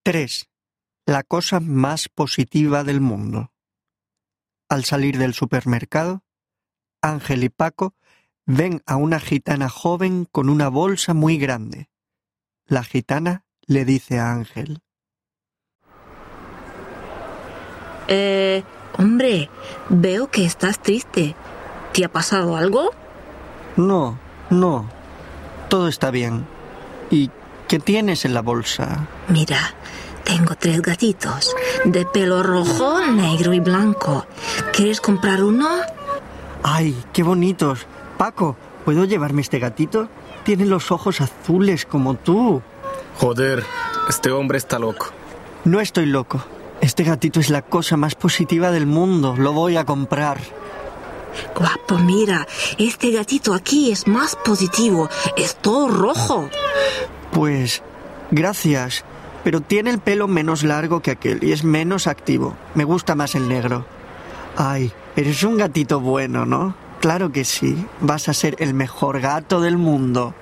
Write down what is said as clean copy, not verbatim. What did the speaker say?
3. La cosa más positiva del mundo. Al salir del supermercado, Ángel y Paco ven a una gitana joven con una bolsa muy grande. La gitana le dice a Ángel: Hombre, veo que estás triste. ¿Te ha pasado algo? No, todo está bien. ¿Y qué tienes en la bolsa? Mira, tengo 3 gatitos, de pelo rojo, negro y blanco. ¿Quieres comprar uno? ¡Ay, qué bonitos! Paco, ¿puedo llevarme este gatito? Tiene los ojos azules como tú. Joder, este hombre está loco. No estoy loco. Este gatito es la cosa más positiva del mundo. Lo voy a comprar. Guapo, mira, este gatito aquí es más positivo. Es todo rojo. Pues, gracias. Pero tiene el pelo menos largo que aquel y es menos activo. Me gusta más el negro. Ay, eres un gatito bueno, ¿no? Claro que sí. Vas a ser el mejor gato del mundo.